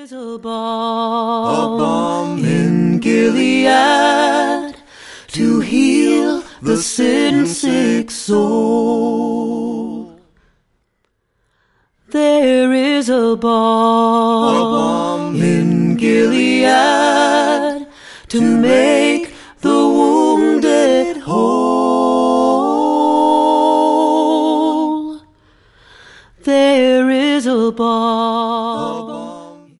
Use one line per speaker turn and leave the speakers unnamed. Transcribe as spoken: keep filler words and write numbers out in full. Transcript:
is a balm, a balm in Gilead to heal the sin sick soul. There is a balm, a balm in Gilead to make